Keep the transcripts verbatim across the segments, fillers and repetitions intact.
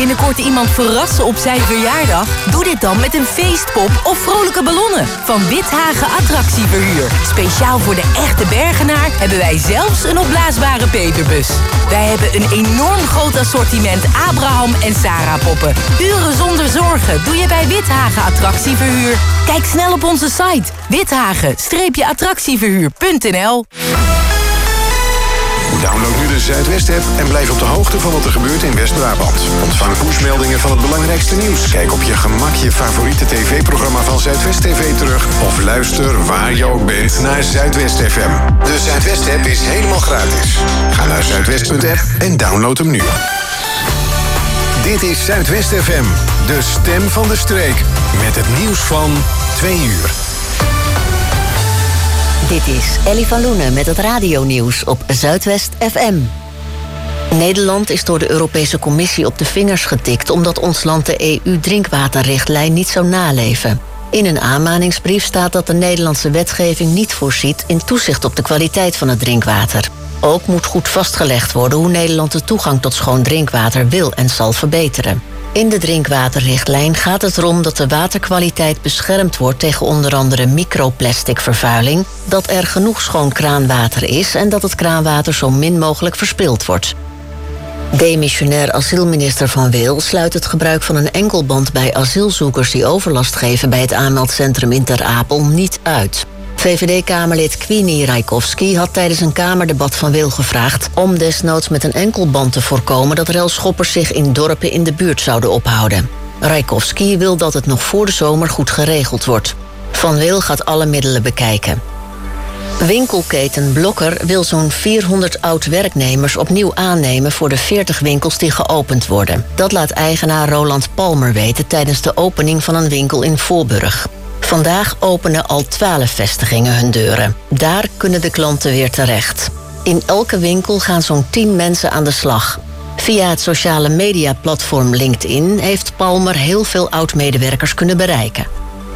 binnenkort iemand verrassen op zijn verjaardag? Doe dit dan met een feestpop of vrolijke ballonnen van Withagen Attractieverhuur. Speciaal voor de echte Bergenaar hebben wij zelfs een opblaasbare Peterbus. Wij hebben een enorm groot assortiment Abraham en Sarah poppen. Uren zonder zorgen doe je bij Withagen Attractieverhuur. Kijk snel op onze site withagen attractieverhuur punt n l. Download nu de Zuidwest-app en blijf op de hoogte van wat er gebeurt in West-Brabant. Ontvang pushmeldingen van het belangrijkste nieuws. Kijk op je gemak je favoriete tv-programma van Zuidwest T V terug. Of luister waar je ook bent naar Zuidwest F M. De Zuidwest-app is helemaal gratis. Ga naar zuidwest punt app en download hem nu. Dit is Zuidwest F M, de stem van de streek. Met het nieuws van twee uur. Dit is Ellie van Loenen met het radionieuws op Zuidwest F M. Nederland is door de Europese Commissie op de vingers getikt omdat ons land de E U-drinkwaterrichtlijn niet zou naleven. In een aanmaningsbrief staat dat de Nederlandse wetgeving niet voorziet in toezicht op de kwaliteit van het drinkwater. Ook moet goed vastgelegd worden hoe Nederland de toegang tot schoon drinkwater wil en zal verbeteren. In de drinkwaterrichtlijn gaat het erom dat de waterkwaliteit beschermd wordt tegen onder andere microplasticvervuiling, dat er genoeg schoon kraanwater is en dat het kraanwater zo min mogelijk verspild wordt. Demissionair asielminister Van Wil sluit het gebruik van een enkelband bij asielzoekers die overlast geven bij het aanmeldcentrum in Ter Apel niet uit. V V D-kamerlid Kwini Rijkowski had tijdens een kamerdebat Van Wil gevraagd om desnoods met een enkelband te voorkomen dat railschoppers zich in dorpen in de buurt zouden ophouden. Rijkowski wil dat het nog voor de zomer goed geregeld wordt. Van Wil gaat alle middelen bekijken. Winkelketen Blokker wil zo'n vierhonderd oud-werknemers opnieuw aannemen voor de veertig winkels die geopend worden. Dat laat eigenaar Roland Palmer weten tijdens de opening van een winkel in Voorburg. Vandaag openen al twaalf vestigingen hun deuren. Daar kunnen de klanten weer terecht. In elke winkel gaan zo'n tien mensen aan de slag. Via het sociale mediaplatform LinkedIn heeft Palmer heel veel oud-medewerkers kunnen bereiken.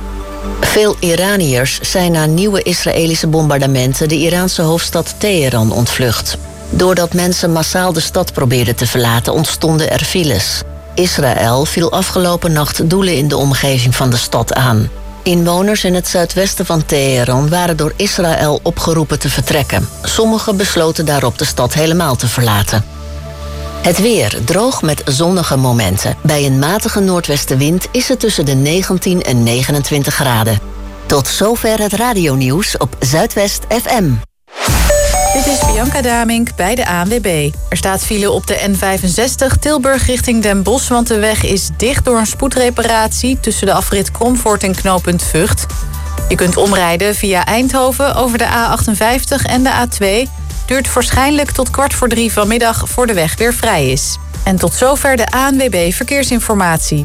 Veel Iraniërs zijn na nieuwe Israëlische bombardementen de Iraanse hoofdstad Teheran ontvlucht. Doordat mensen massaal de stad probeerden te verlaten, ontstonden er files. Israël viel afgelopen nacht doelen in de omgeving van de stad aan. Inwoners in het zuidwesten van Teheran waren door Israël opgeroepen te vertrekken. Sommigen besloten daarop de stad helemaal te verlaten. Het weer droog met zonnige momenten. Bij een matige noordwestenwind is het tussen de negentien en negenentwintig graden. Tot zover het radionieuws op Zuidwest F M. Dit is Bianca Damink bij de A N W B. Er staat file op de N vijfenzestig Tilburg richting Den Bosch, want de weg is dicht door een spoedreparatie tussen de afrit Kromvoort en knooppunt Vught. Je kunt omrijden via Eindhoven over de A achtenvijftig en de A twee. Duurt waarschijnlijk tot kwart voor drie vanmiddag voor de weg weer vrij is. En tot zover de A N W B Verkeersinformatie.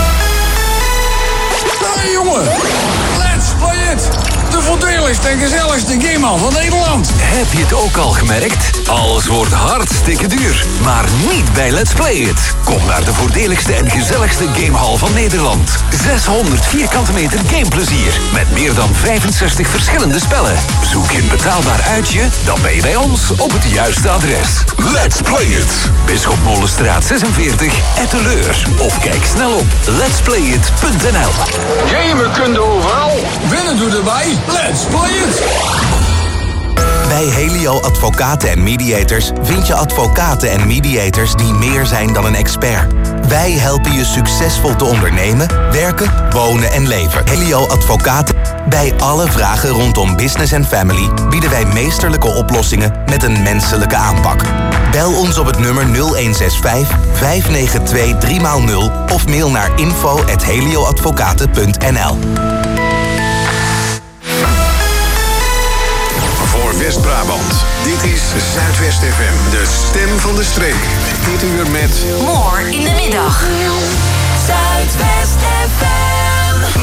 Hey jongen, let's play it! De voordeligste en gezelligste gamehal van Nederland. Heb je het ook al gemerkt? Alles wordt hartstikke duur. Maar niet bij Let's Play It. Kom naar de voordeligste en gezelligste gamehal van Nederland. zeshonderd vierkante meter gameplezier. Met meer dan vijfenzestig verschillende spellen. Zoek je een betaalbaar uitje? Dan ben je bij ons op het juiste adres. Let's Play It. Bisschopmolenstraat zesenveertig, Etteleur. Of kijk snel op lets play it punt n l. Gamen kun je overal. Winnen doe erbij. Let's play it! Bij Helio Advocaten en Mediators vind je advocaten en mediators die meer zijn dan een expert. Wij helpen je succesvol te ondernemen, werken, wonen en leven. Helio Advocaten. Bij alle vragen rondom business en family bieden wij meesterlijke oplossingen met een menselijke aanpak. Bel ons op het nummer nul een zes vijf, vijf negen twee, drie nul of mail naar info at helioadvocaten punt n l. Voor West-Brabant. Dit is Zuidwest F M, de stem van de streek. Dit uur met... More in de middag. Zuidwest F M.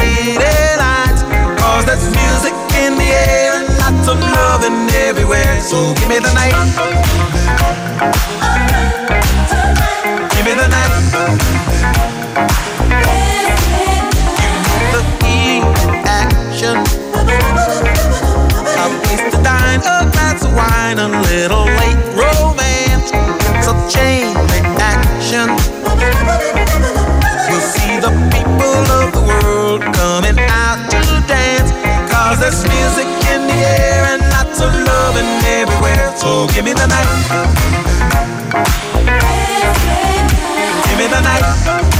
city lights. Cause there's music in the air and lots of loving everywhere. So give me the night. Give me the night. The key action. A place to dine, a glass of wine, a little late romance. So chain reaction. You'll see the people of the world coming out to dance. Cause there's music in the air and lots of loving everywhere. So give me the night. Give me the night.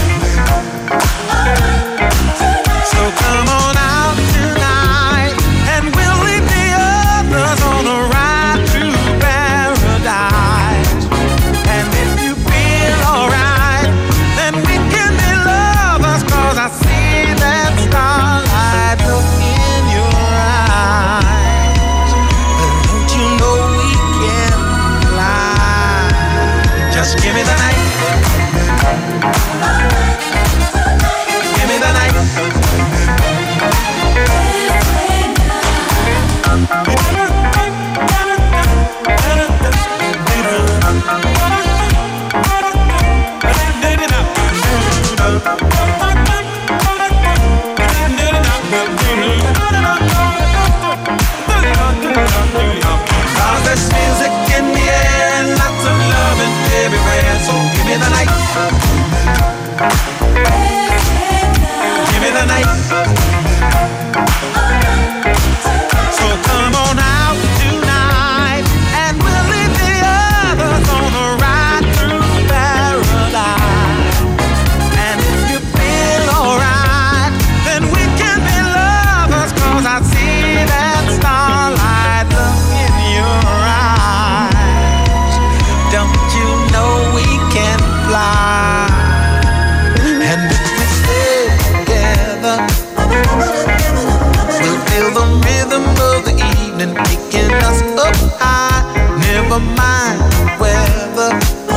So come on out tonight and we'll leave the others on a ride to paradise. And if you feel alright, then we can be lovers. Cause I see that starlight look in your eyes. But don't you know we can fly? Just give me the night. Give me the night. Cause there's music in the air and lots of loving everywhere. So give me the night. Give me the night. So come on out tonight and we'll leave the others on a ride through paradise. And if you feel alright, then we can be lovers. Cause I see that starlight look in your eyes. Don't you know we can fly? And if we stay together, we'll feel the rhythm of the evening taking us up high. Never mind the weather.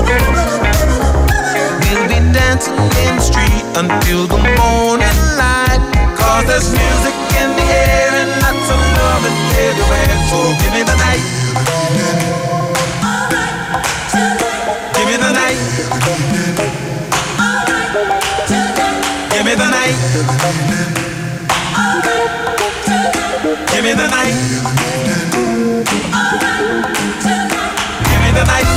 We'll be dancing in the street until the morning light. Cause there's music in the air and lots of loving everywhere. So give me the night. Give me the night. Give me the night. Give me the night. Give me the night.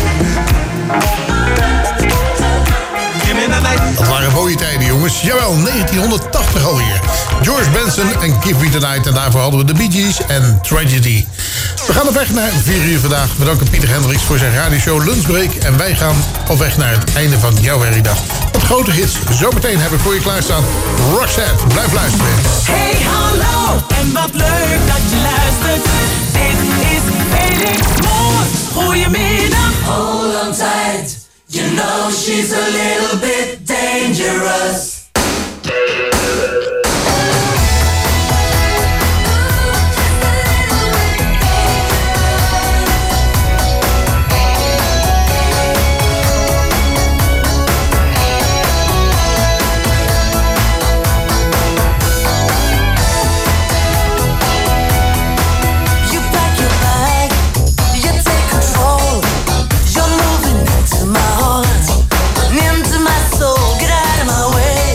Give me the night. Dat waren mooie tijden, jongens. Jawel, negentienhonderdtachtig alweer. George Benson en Give Me The Night. En daarvoor hadden we de Bee Gees en Tragedy. We gaan op weg naar vier uur vandaag. We danken Pieter Hendricks voor zijn radioshow Lunchbreak. En wij gaan op weg naar het einde van jouw werkdag. Wat grote hits. Zometeen heb ik voor je klaarstaan Roxette. Blijf luisteren. Hey, hallo. En wat leuk dat je luistert. Dit is Felix Moore. Goedemiddag. Hold on tight. You know she's a little bit dangerous. Into my soul, get out of my way.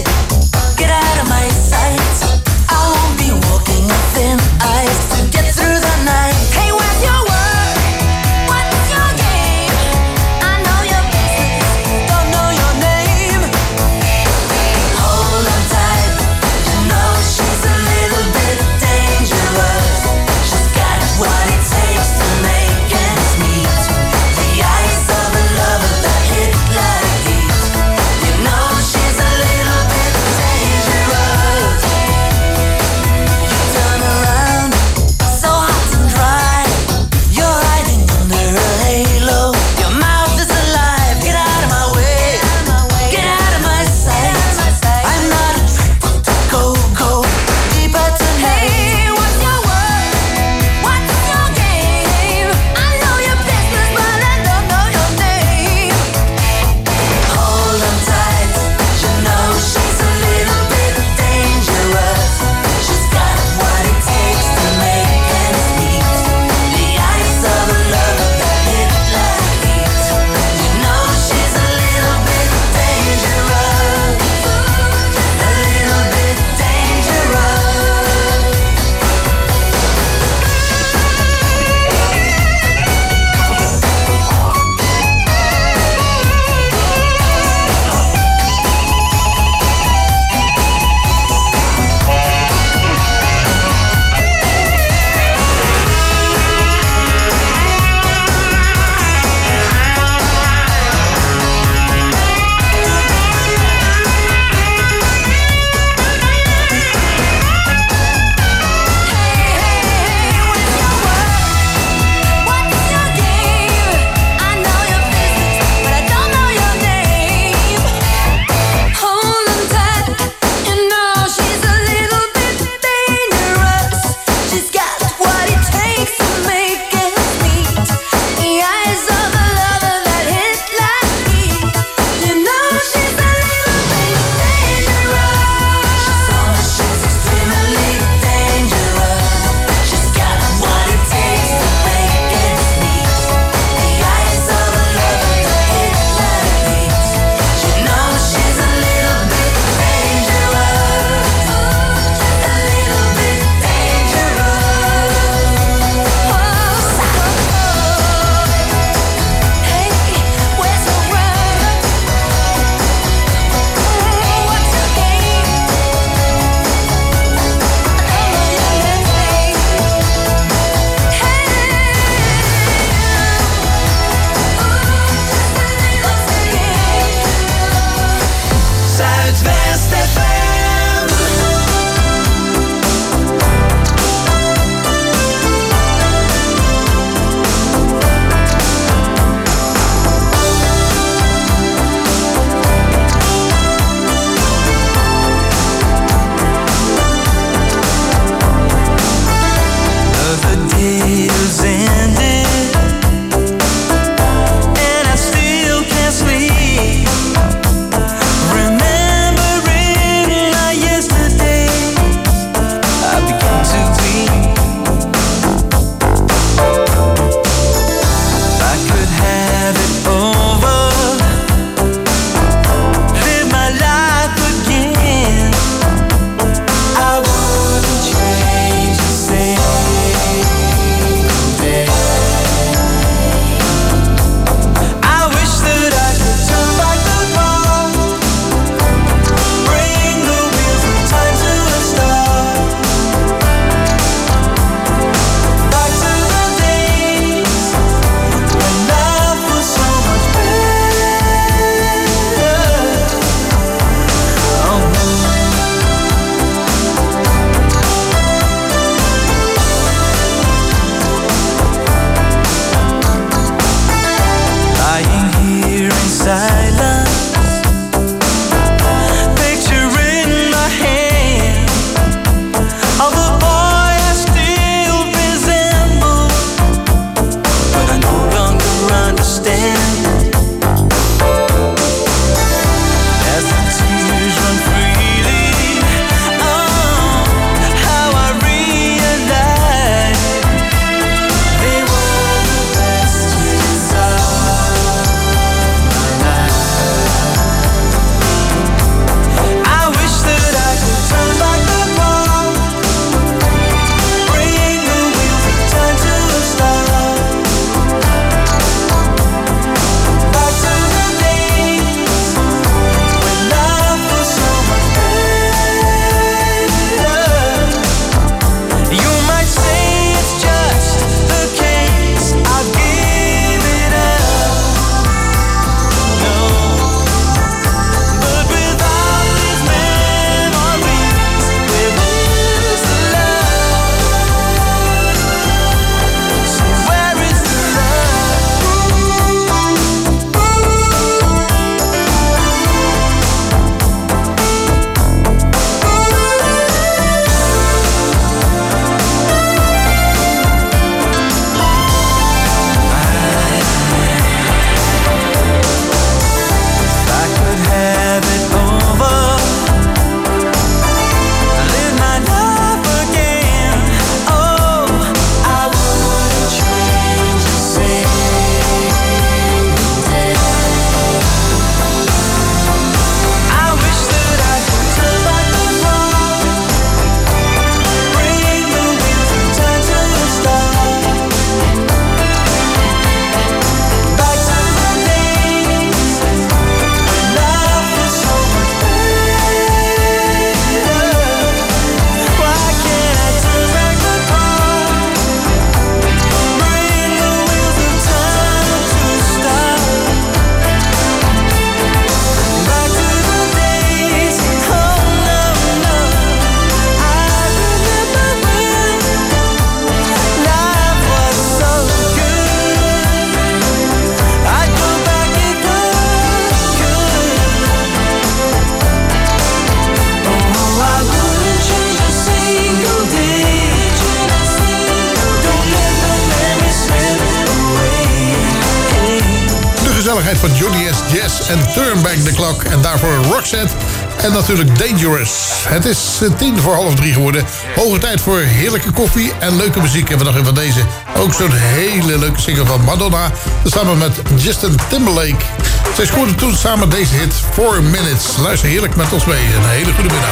gezelligheid van Johnny S. Jazz en Turn Back the Clock. En daarvoor Roxette en natuurlijk Dangerous. Het is tien voor half drie geworden. Hoge tijd voor heerlijke koffie en leuke muziek. En we nog even van deze. Ook zo'n hele leuke single van Madonna. Samen met Justin Timberlake. Zij scoorde toen samen deze hit four minutes. Luister heerlijk met ons mee. Een hele goede middag.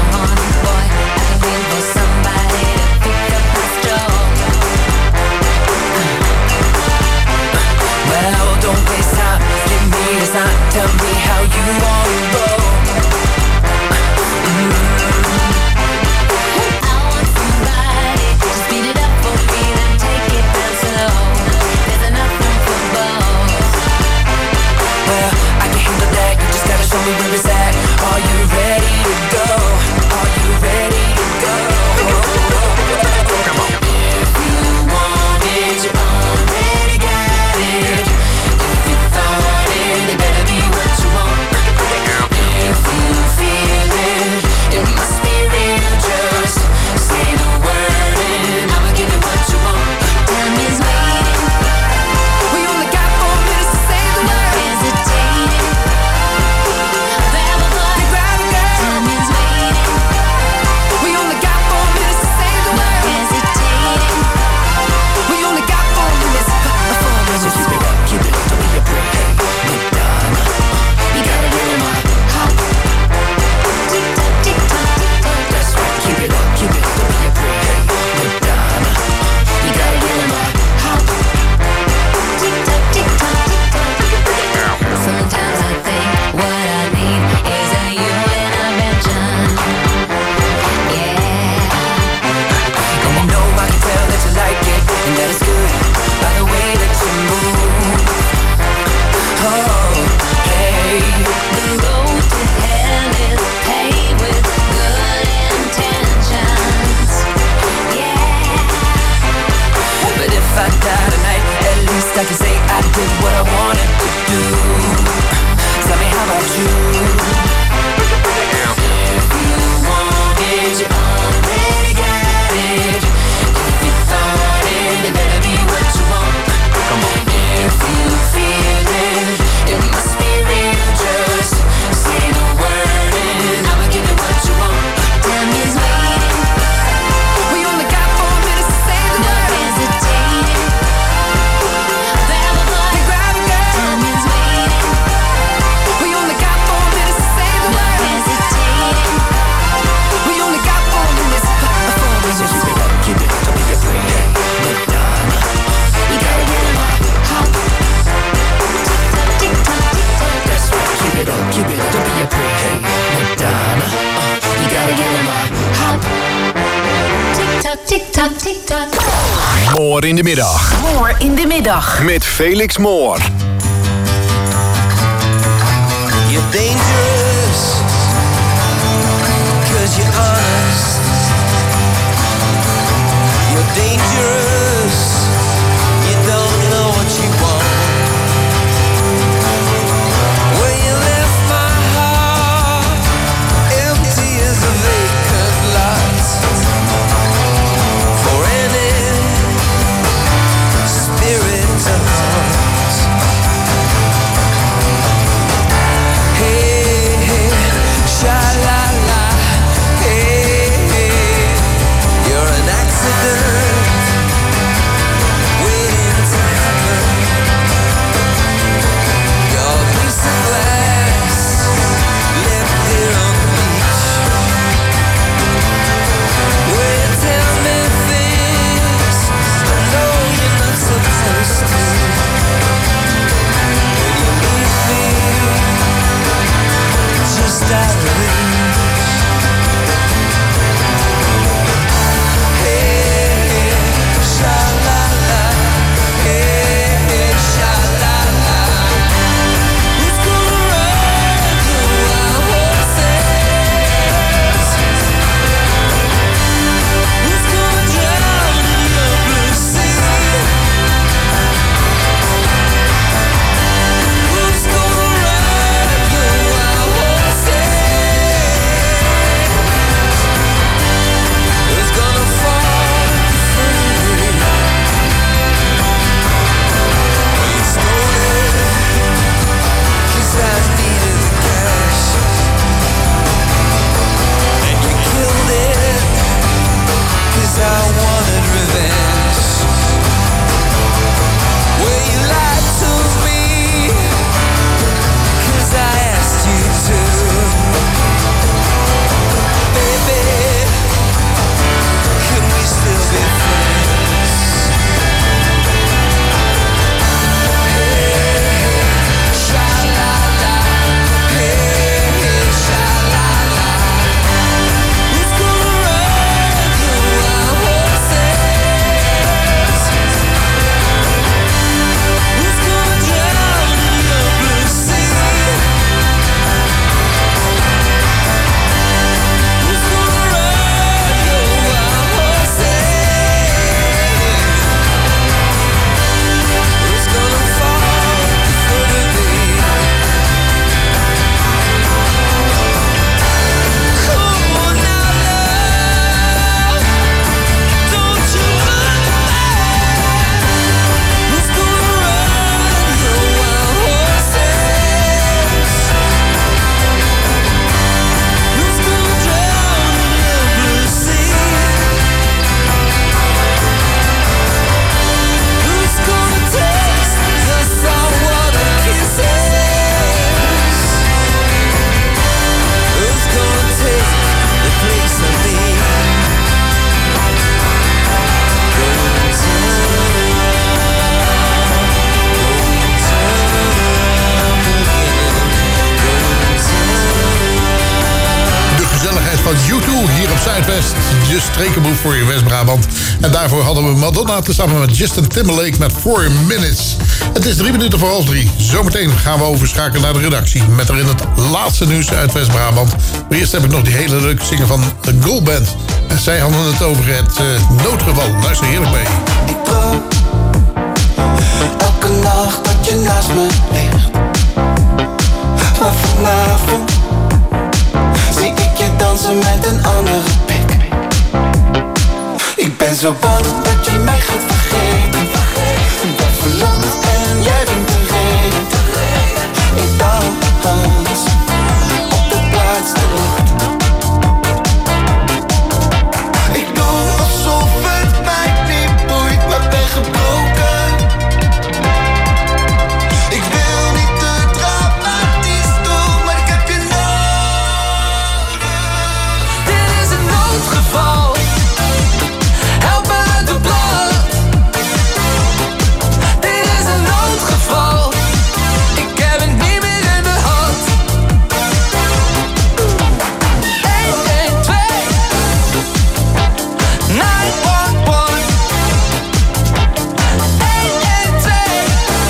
Well, don't waste time, give me a sign, tell me how you want to roll. Mm-hmm. I want somebody to speed it up for me, then take it down slow. There's enough room for both. Well, I can handle that, you just gotta show me where it's at. Are you ready to go? Are you ready to go? Come on. If you want it, you already got it. If you thought it, it better be what you want. If you feel it, it must be real. Just say the word and I'ma give you what you want. Time is waiting. We only got four minutes to say the word. No hesitating. Grab a boy, grab a girl. Time is waiting. We only got four minutes to say the word. No hesitating. We only got four minutes. Four minutes. So keep it up, keep it up, don't be afraid. Hey, Madonna, you gotta get in my hop. Tick tock, tick tock, tick tock. That's right, keep it up, keep it up, don't be afraid. Hey, Madonna, you gotta get in my hop. Tick tock, tick tock, tick tock. Sometimes I think what I need is a you intervention. Yeah. And you know I can tell that you like it, and that it's good by the way that you move. Oh, hey. The road to hell is paved with good intentions. Yeah. But if I die tonight, at least I can say I did what I wanted to do. Tell me, how about you? If you want it, you already got it. If you thought it, it better be what you want. Come on. If you feel it, it must be real. Just say the word and I'ma give you what you want. Time is waiting. We only got four minutes to say the word. No hesitating. Grab a boy, grab a girl. Time is waiting. We only got four minutes to say the word. No hesitating. We only got four minutes. Four minutes. So keep it up, keep it up, don't be afraid. Hey, Madonna, you gotta get in my hop. Tick tock, tick tock, tick tock. That's right, keep it up, keep it up, don't be afraid. Hey, Madonna, you gotta get in my hop. Tick tock, tick tock, tick tock. Moor in de middag. Moor in de middag. Met Felix Moor. You're dangerous, cause you're honest. You're dangerous, you don't know what you want. When you left my heart empty as a vacant lot, for any spirit to haunt. Hey, hey, sha-la-la, hey, de strekenboef voor je West-Brabant. En daarvoor hadden we Madonna tezamen met Justin Timberlake met four minutes. Het is drie minuten voor half drie. Zometeen gaan we overschakelen naar de redactie. Met erin het laatste nieuws uit West-Brabant. Maar eerst heb ik nog die hele leuke zingen van de Gold Band. En zij hadden het over het uh, noodgeval. Luister heerlijk mee. Ik droom elke nacht dat je naast me ligt. Maar vanavond zie ik je dansen met een andere pik. Ik ben zo bang dat je mij gaat vergeten. Ik ben verlamd en jij bent de reden. Ik dans op de plaats te lucht. Ik doe alsof het mij niet boeit, maar ben gebroken. Ik wil niet te dramatisch doen, maar ik heb je nodig. Dit is een noodgeval. Help me uit de blad. Dit is een noodgeval. Ik heb het niet meer in de hand. één één twee nine one one één één twee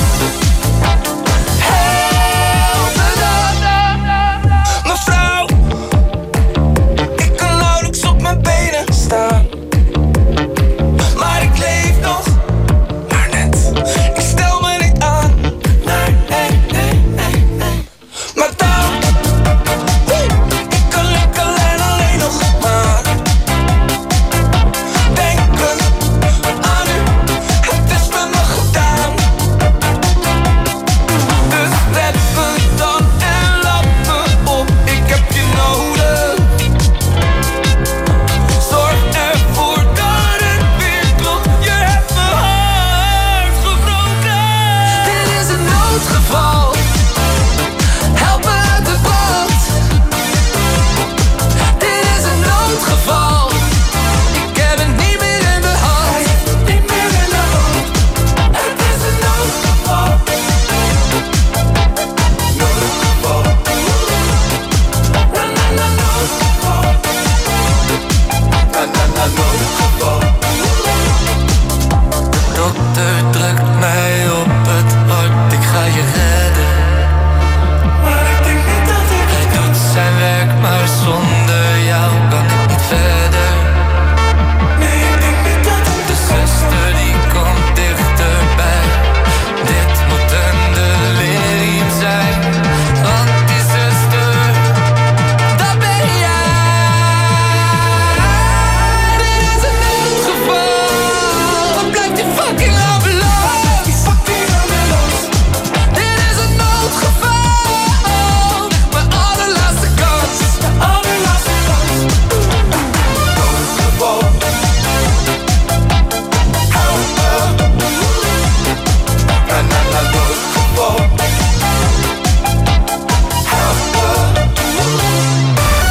Help me dan. Mevrouw, ik kan nauwelijks op mijn benen staan. Maar ik leef nog, maar net. Ik stel me niet aan. Nee, nee, nee, nee, nee. Maar dan, ik kan lukken en alleen nog maar denken aan u. Het is met me gedaan. Dus red me dan en laat me op. Ik heb je nodig. Zorg ervoor dat het weer klopt. Je hebt mijn hart gebroken. Dit is een noodgeval. Help me uit de brand. Dit is een noodgeval. Ik heb het niet meer in de hand. Niet meer in de hand. Het is een noodgeval. Noodgeval. Na na na noodgeval. Na na na noodgeval. Dokter drukt mij op het hart, ik ga je redden. Maar ik denk niet dat ik Hij doet zijn werk, maar zonder jou kan ik niet verder. Nee, ik denk niet dat ik De zuster die komt dichterbij. Dit moet een delirium zijn. Want die zuster, dat ben jij. Dit is een noodgeval. Wat blijft die fucking ambulance? Dit is een noodgeval. Mijn allerlaatste kans. Allerlaatste kans. Noodgeval. Help me. Na na na noodgeval. Help me.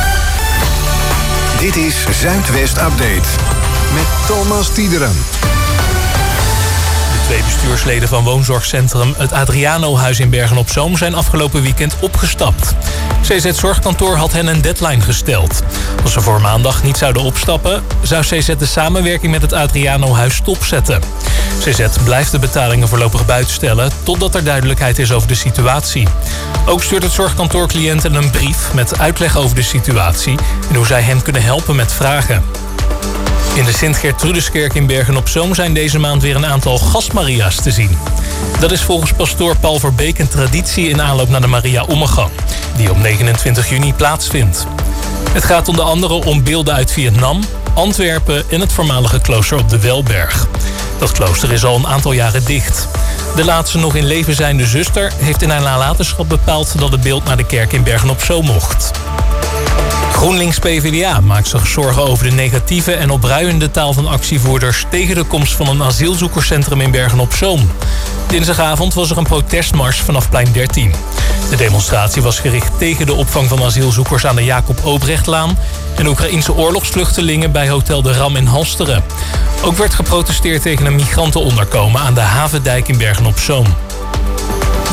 Dit is Zuidwest Update met Thomas Tiederen. De twee bestuursleden van woonzorgcentrum het Adriano-huis in Bergen-op-Zoom zijn afgelopen weekend opgestapt. C Z Zorgkantoor had hen een deadline gesteld. Als ze voor maandag niet zouden opstappen, zou C Z de samenwerking met het Adriano-huis stopzetten. C Z blijft de betalingen voorlopig buitenstellen totdat er duidelijkheid is over de situatie. Ook stuurt het zorgkantoor cliënten een brief met uitleg over de situatie en hoe zij hen kunnen helpen met vragen. In de Sint-Gertrudeskerk in Bergen-op-Zoom zijn deze maand weer een aantal gastmaria's te zien. Dat is volgens pastoor Paul Verbeek een traditie in aanloop naar de Maria Ommegang, die op negenentwintig juni plaatsvindt. Het gaat onder andere om beelden uit Vietnam, Antwerpen en het voormalige klooster op de Welberg. Dat klooster is al een aantal jaren dicht. De laatste nog in leven zijnde zuster heeft in haar nalatenschap bepaald dat het beeld naar de kerk in Bergen-op-Zoom mocht. GroenLinks P V D A maakt zich zorgen over de negatieve en opruiende taal van actievoerders tegen de komst van een asielzoekerscentrum in Bergen-op-Zoom. Dinsdagavond was er een protestmars vanaf plein dertien. De demonstratie was gericht tegen de opvang van asielzoekers aan de Jacob Obrechtlaan en Oekraïense oorlogsvluchtelingen bij Hotel de Ram in Halsteren. Ook werd geprotesteerd tegen een migrantenonderkomen aan de Havendijk in Bergen-op-Zoom.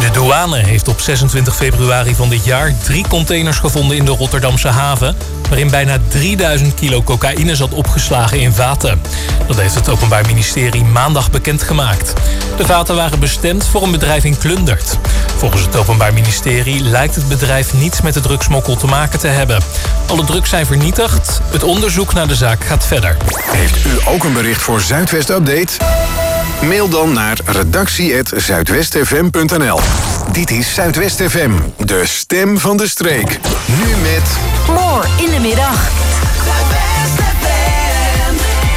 De douane heeft op zesentwintig februari van dit jaar drie containers gevonden in de Rotterdamse haven, waarin bijna drieduizend kilo cocaïne zat opgeslagen in vaten. Dat heeft het Openbaar Ministerie maandag bekendgemaakt. De vaten waren bestemd voor een bedrijf in Klundert. Volgens het Openbaar Ministerie lijkt het bedrijf niets met de drugsmokkel te maken te hebben. Alle drugs zijn vernietigd. Het onderzoek naar de zaak gaat verder. Heeft u ook een bericht voor Zuidwest Update? Mail dan naar redactie at zuidwestfm punt n l. Dit is Zuidwest F M, de stem van de streek. Nu met... More in de middag. Zuidwest F M.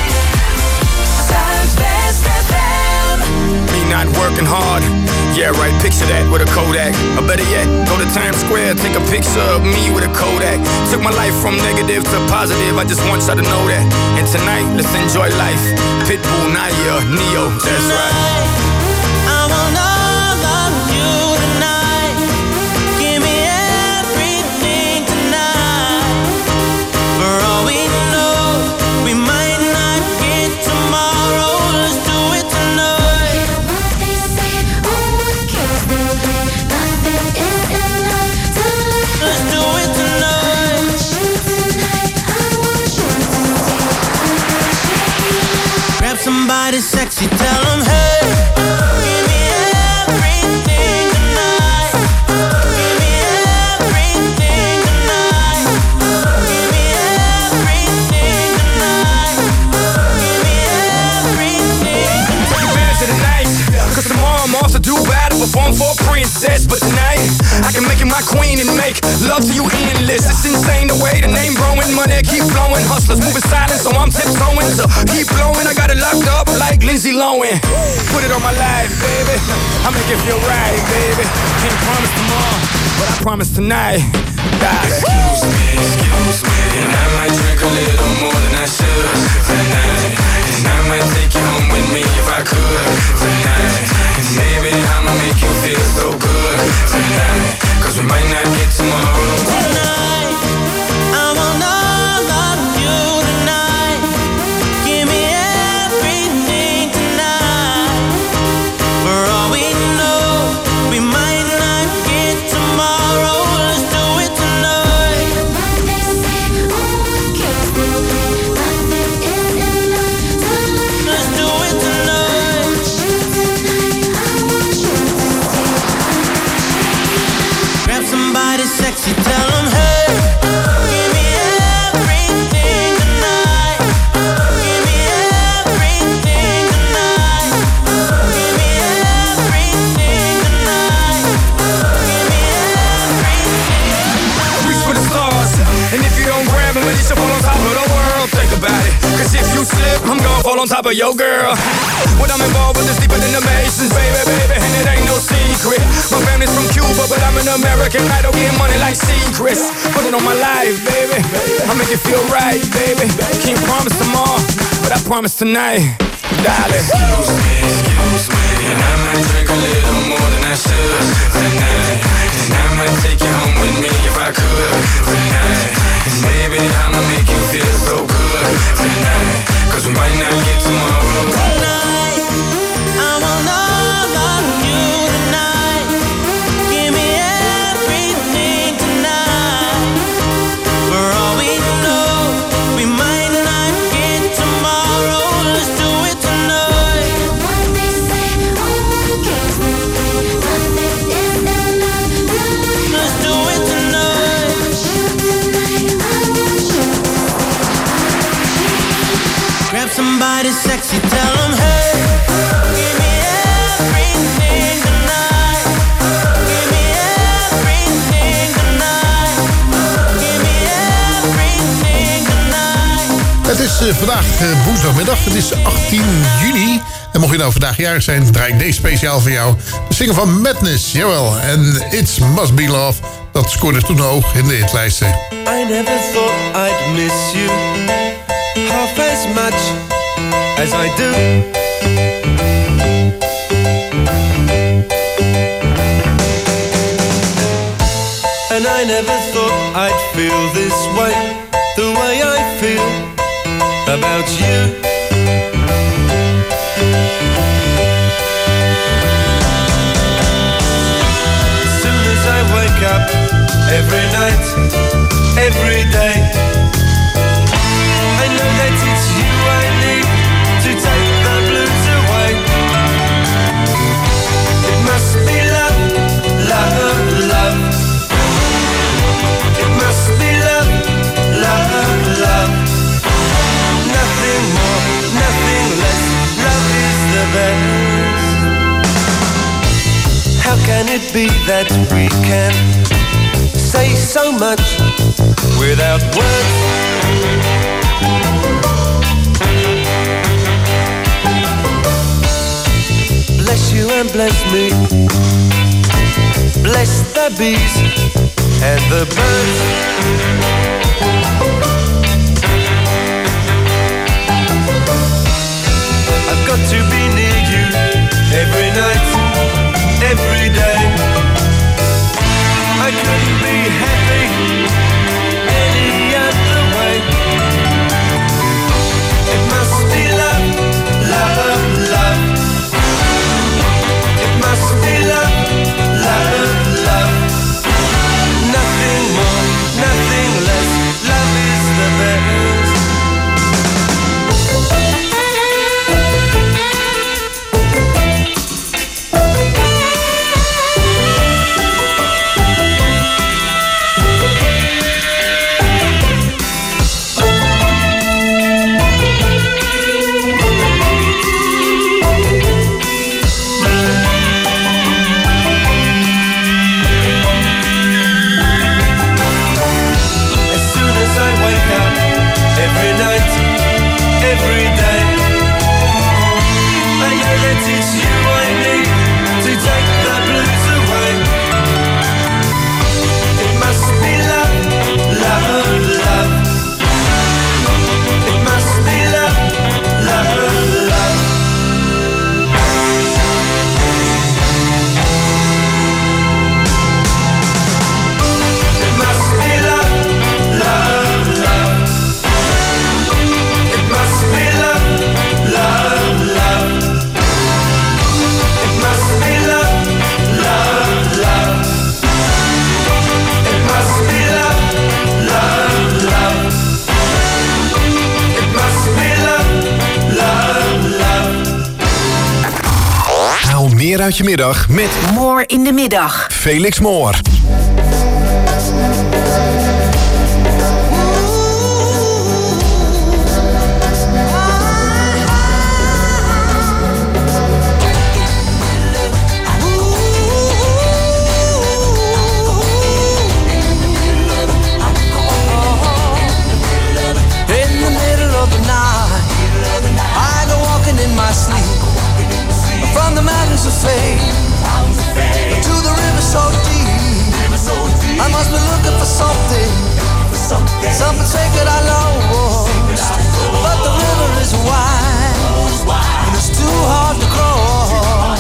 Zuidwest F M. Me not working hard. Yeah, right, picture that with a Kodak. Or better yet, go to Times Square, take a picture of me with a Kodak. Took my life from negative to positive, I just want y'all to know that. And tonight, let's enjoy life. Pitbull, Naya, Neo, that's right. I want all of you tonight. Give me everything tonight. For all we know, we might not get tomorrow. Let's do it tonight. Let's do it tonight. Grab somebody sexy, tell them hey. Give me everything tonight. Give me everything tonight. Give me everything tonight. Give me everything. Take advantage of the night, cause tomorrow I'm off to do battle, perform for a princess. But tonight, I can make you my queen and make love to you endless. It's insane the way the name growing, money keep flowing. Hustlers moving silent, so I'm tiptoeing. So keep blowing, I got it locked up like Lindsay Lohan. Put it on my life, baby. I make it feel right, baby. Can't promise tomorrow, but I promise tonight. Excuse me, excuse me, and I might drink a little more than I should tonight. And I might take you home with me if I could tonight. And maybe I'ma make you feel so good tonight. Cause we might not get tomorrow. Tonight, I want all of you tonight. Give me everything tonight. For all we know, we might not get tomorrow. Let's do it tonight. Let's do it tonight. Grab somebody sexy, tell them hey. Give me everything tonight. Give me everything tonight. Give me everything tonight. Give me everything. Reach for the stars, and if you don't grab them, at least you fall on top of the world. Think about it, cause if you slip, I'm gonna fall on top of your girl. What I'm involved with is deeper than the Masons, baby, baby, and it ain't no secret. My family's from Cuba, but I'm an American idol, getting money like secrets. Put it on my life, baby, I make it feel right, baby. Can't promise tomorrow, but I promise tonight, darling. Excuse me, excuse me, and I might drink a little more than I should tonight. And I might take you home with me if I could tonight. And maybe I'ma make you feel so good tonight. Cause we might not get tomorrow. Tonight, I want all of you tonight. Give me everything tonight. For all we know, we might not get tomorrow. Let's do it tonight. Let's do it tonight. Grab somebody sexy, tell them hey. Give me everything tonight. Give me everything tonight. Give me everything tonight. Het is uh, vandaag uh, woensdagmiddag, het is achttien juni. En mocht je nou vandaag jarig zijn, draai ik deze speciaal voor jou. De single van Madness, jawel. En It Must Be Love, dat scoorde toen hoog in de hitlijsten. I never thought I'd miss you half as much as I do. And I never thought I'd feel this way, the way I feel about you. every night, every day. I know that it's you I need to take the blues away. It must be love, love, love. It must be love, love, love. Nothing more, nothing less. Love is the best. How can it be that we can say so much without words? Bless you and bless me. Bless the bees and the birds. I've got to be near you every night, every day. I couldn't be happy any other way. It must be love, love, love. It must be love, love, love. Nothing more, nothing less. Love is the best. Every night, every day, I know that it's you I need to take the blues away. It must be love, love, love. It must be love, love, love. It must be love, love, love. It must be love, love, love. It must be love, love, love. It must be love, love, love. It must be love, love, love. Haal meer uit je middag met Moor in de middag. Felix Moor. My sleep from the mountains of fame to the river so deep. I must be looking for something, something sacred I lost. But the river is wide and it's too hard to cross.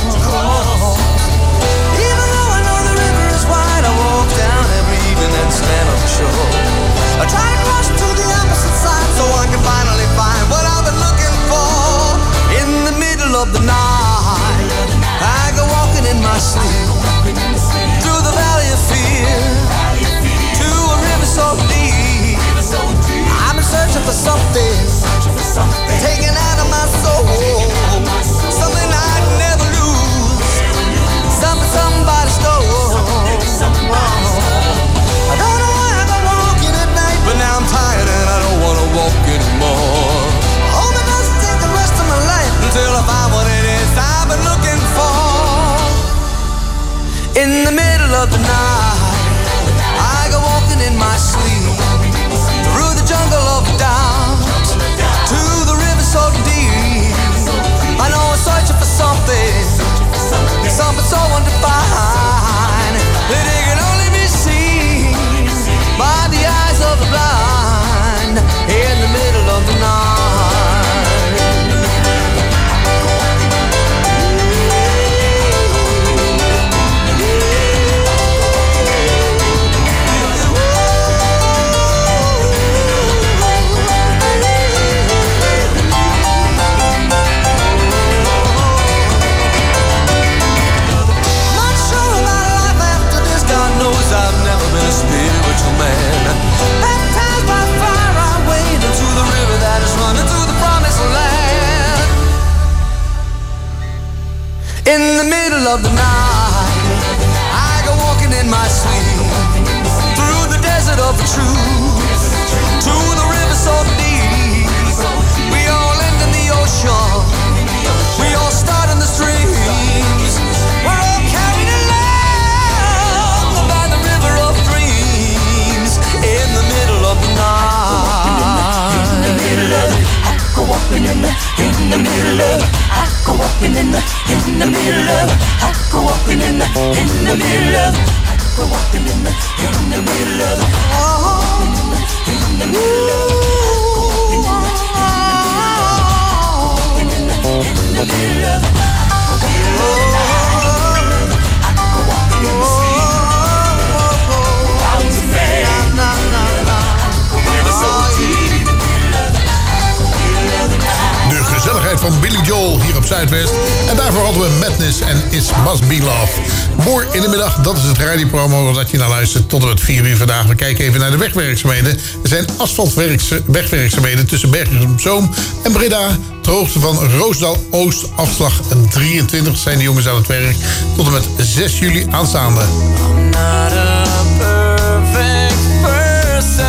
Even though I know the river is wide, I walk down every evening and stand on the shore. I try to cross to the opposite side so I can finally find what I've been looking for. In the middle of the night, I go walking in my sleep through the valley of fear to a river so deep. I'm searching for something taken out of my soul, something I'd never lose, something somebody stole. I don't know why I go walking at night, but now I'm tired and I don't want to walk anymore. Until I find what it is In the middle of the night, I go walking in my sleep through the desert of truth to the river so deep. We all end in the ocean. We all start in the streams. We're all carried along by the river of dreams. In the middle of the night. In the middle of it, I go walking in the, in the middle of it. I go walking in the, in the middle of it. I go walking in the, in the middle of it. I go walking in the, in the middle of it. Oh, in the middle of it. In the middle of it. De gezelligheid van Billy Joel hier op Zuidwest. En daarvoor hadden we Madness en It Must Be Love. Mooi in de middag, dat is het radioprogramma dat je naar luistert tot en met vier uur vandaag. We kijken even naar de wegwerkzaamheden. Er zijn asfaltwegwerkzaamheden tussen Bergen op Zoom en Breda. Ter hoogte van Roosdal Oost, afslag drieëntwintig zijn de jongens aan het werk. Tot en met zes juli aanstaande. I'm not a perfect person.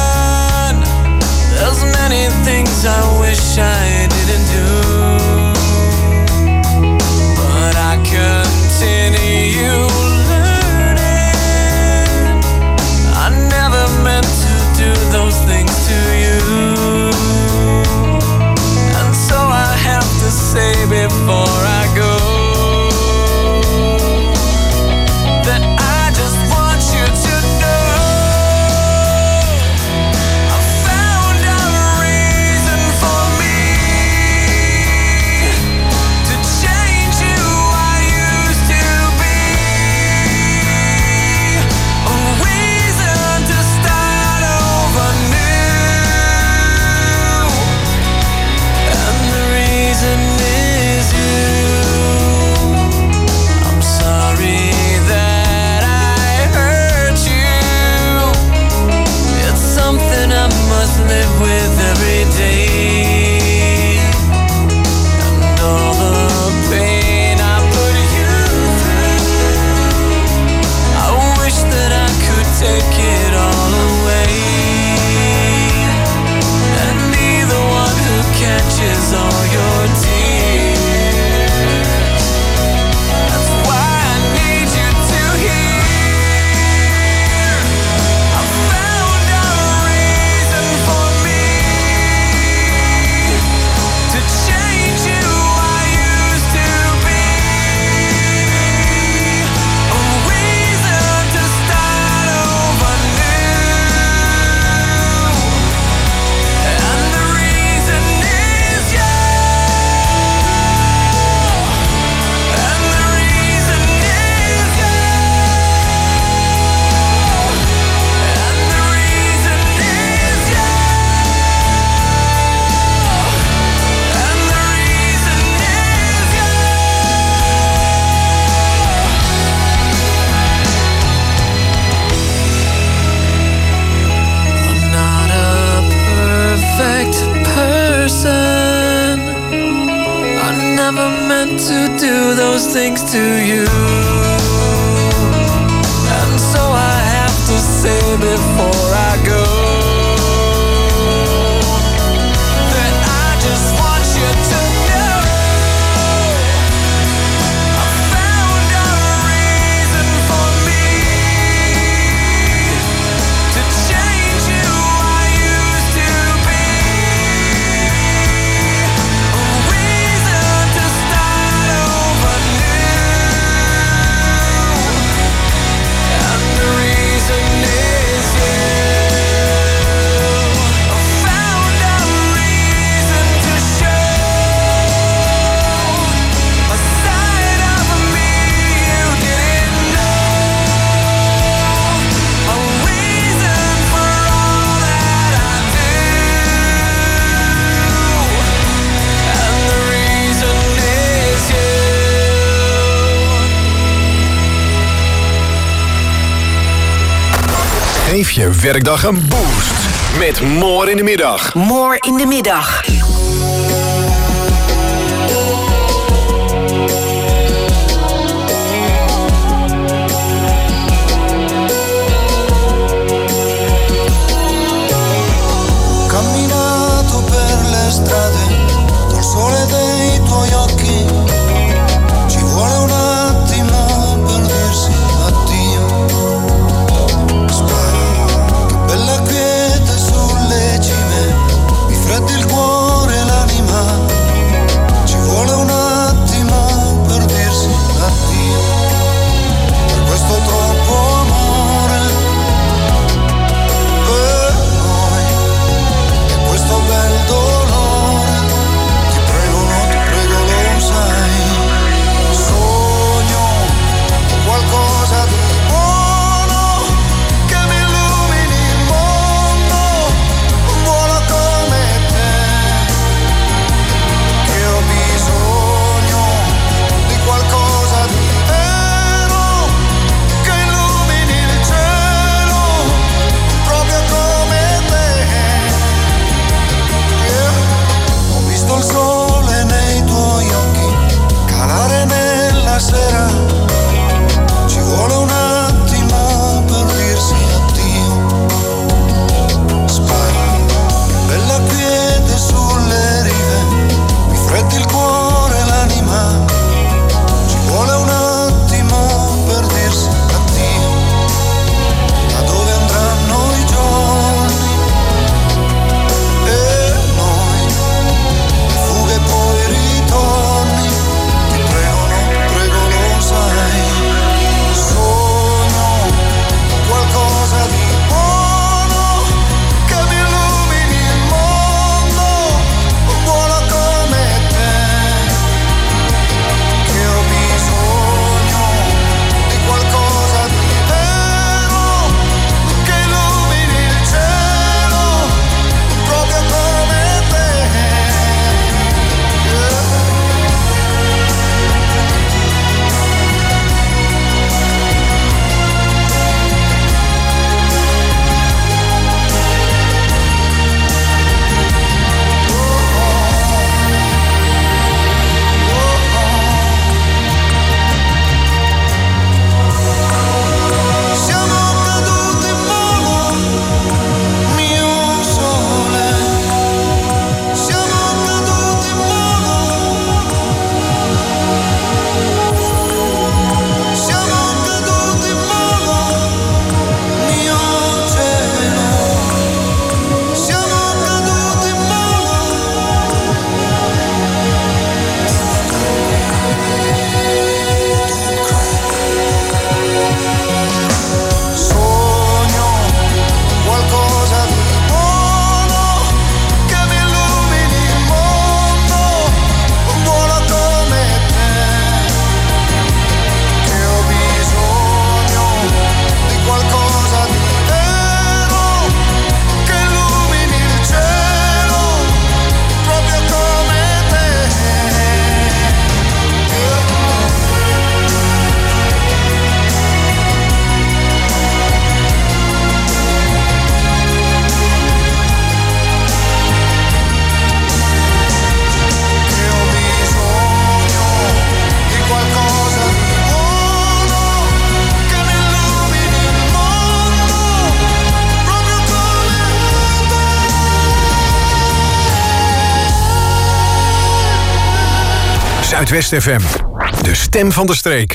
There's many things I wish I didn't do, but I continue learning. I never meant to do those things to you, and so I have to say before I go that I just want you to know I found a reason for me to change who I used to be, a reason to start over new, and the reason is you. I'm sorry that I hurt you. It's something I must live with every day, and all the pain I put you through, I wish that I could take it all away and be the one who catches all your tears. That's why I need you to hear I found a reason for me to change who I used to be, a reason to start over new, and the reason is you, and the reason is you, and the reason is you, and the reason is you. I'm not a perfect person. I never meant to do those things to you, and so I have to say before I go that I just want you to know I found a reason for me to change who I used to be, a reason to start over new, and the reason is you. I found a reason to show a side of me you didn't know, a reason for all that I do, and the reason is you. Geef je werkdag een boost met More in de Middag. More in de middag. Zuidwest F M. De stem van de streek.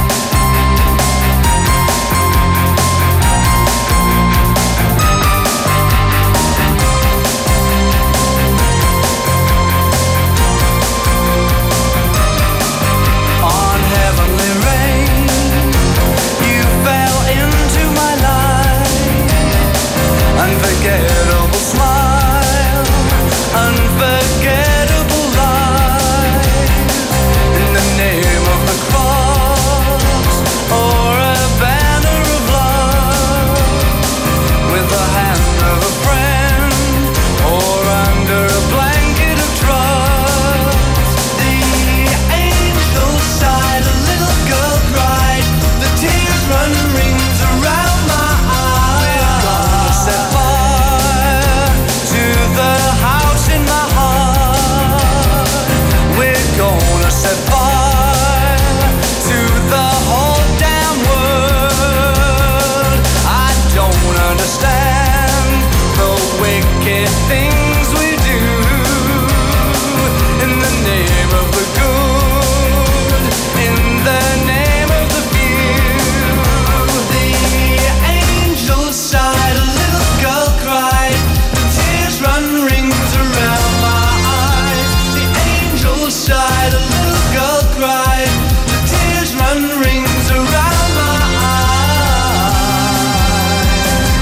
Unforgettable smile, unforgettable life. In the name of the cross, or a banner of love. With the hand of a friend, or under a blanket of trust. The angel sighed, a little girl cried. The tears run rings around my eyes. We're gonna set fire to the house in my heart. We're gonna set fire to the whole damn world. I don't understand the wicked things we do in the name of the good, in the name of the few. The angel sighed, a little girl cried. The tears run rings around my eyes. The angel sighed, a little girl cried. The tears run rings around my eyes.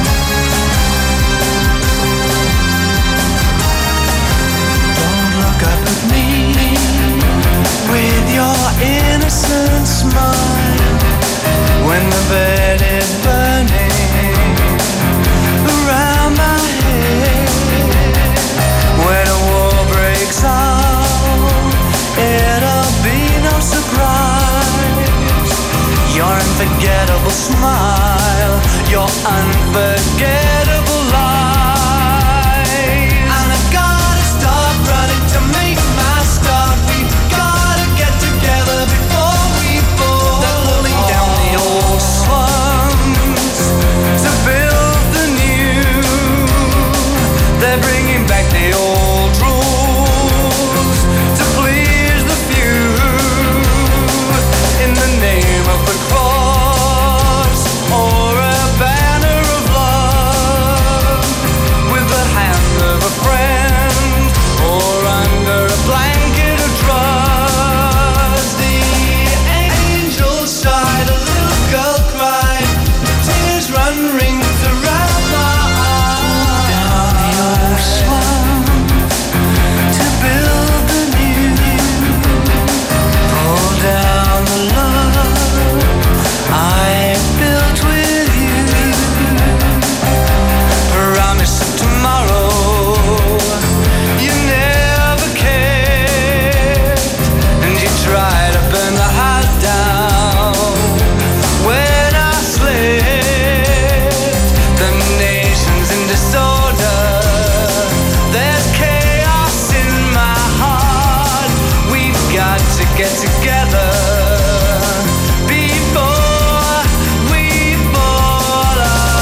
Don't look up at me with your innocent smile when the bed is burning around my head. When a war breaks out, it'll be no surprise. Your unforgettable smile, your unforgettable lies. And I've gotta stop running to make my start. We've gotta get together before we fall. They're pulling down the old slums to build the new. They're bringing back the old rules to please the few. In the name of the cross, or a banner of love. With the hand of a friend, or under a blanket of trust. The angel sighed, a little girl cried. The tears run rings around my eyes. Down the old slum to build the new. Pull down the love I built with you. Promise of tomorrow you never cared, and you tried to burn the house down when I slept. The nation's in disorder, there's chaos in my heart. We've got to get together before we fall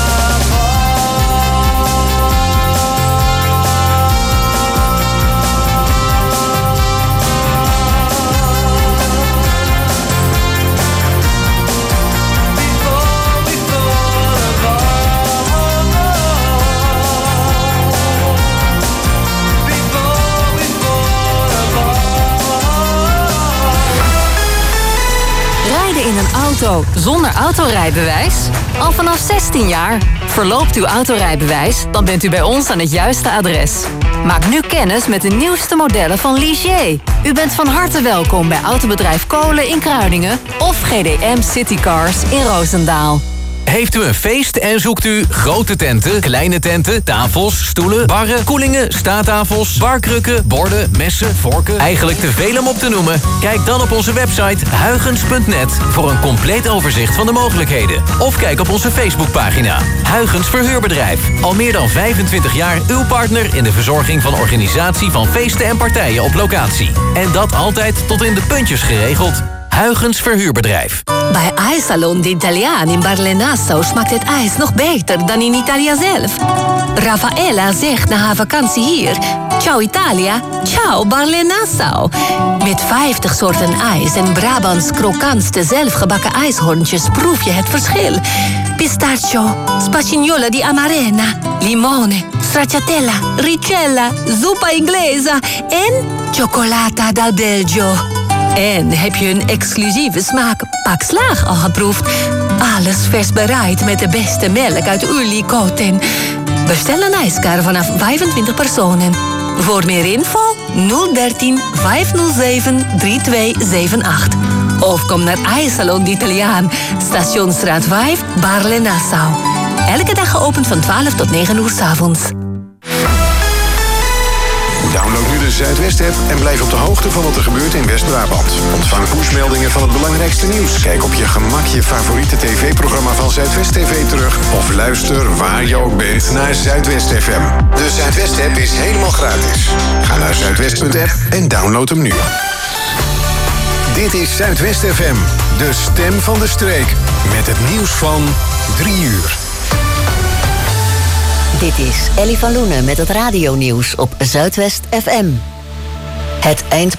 Rijden in een auto zonder autorijbewijs? Al vanaf zestien jaar. Verloopt uw autorijbewijs, dan bent u bij ons aan het juiste adres. Maak nu kennis met de nieuwste modellen van Ligier. U bent van harte welkom bij Autobedrijf Kolen in Kruiningen of G D M Citycars in Roosendaal. Heeft u een feest en zoekt u grote tenten, kleine tenten, tafels, stoelen, barren, koelingen, staattafels, barkrukken, borden, messen, vorken? Eigenlijk te veel om op te noemen? Kijk dan op onze website huygens punt net voor een compleet overzicht van de mogelijkheden. Of kijk op onze Facebookpagina. Huygens Verhuurbedrijf. Al meer dan vijfentwintig jaar uw partner in de verzorging van organisatie van feesten en partijen op locatie. En dat altijd tot in de puntjes geregeld. Huygens Verhuurbedrijf. Bij IJssalon d'Italiaan in Barlenasso smaakt het ijs nog beter dan in Italië zelf. Raffaella zegt na haar vakantie hier: ciao Italia, ciao Barlenasso. Met vijftig soorten ijs en Brabants krokantste zelfgebakken ijshoorntjes proef je het verschil. Pistachio, spagnola di amarena, limone, stracciatella, ricella, zuppa inglesa en cioccolata dal Belgio. En heb je een exclusieve smaak Pak Slaag al geproefd? Alles vers bereid met de beste melk uit Ullicoten. Bestel een ijskar vanaf vijfentwintig personen. Voor meer info nul dertien vijfhonderdzeven drieëntwintig zevenentachtig. Of kom naar IJssalon d'Italiaan, Stationsstraat vijf, Barle-Nassau. Elke dag geopend van twaalf tot negen uur 's avonds. Download nu de Zuidwest-app en blijf op de hoogte van wat er gebeurt in West-Brabant. Ontvang pushmeldingen van het belangrijkste nieuws. Kijk op je gemak je favoriete tv-programma van Zuidwest T V terug. Of luister waar je ook bent naar Zuidwest F M. De Zuidwest-app is helemaal gratis. Ga naar zuidwest punt app en download hem nu. Dit is Zuidwest F M, de stem van de streek. Met het nieuws van drie uur. Dit is Ellie van Loenen met het radionieuws op Zuidwest F M. Het eind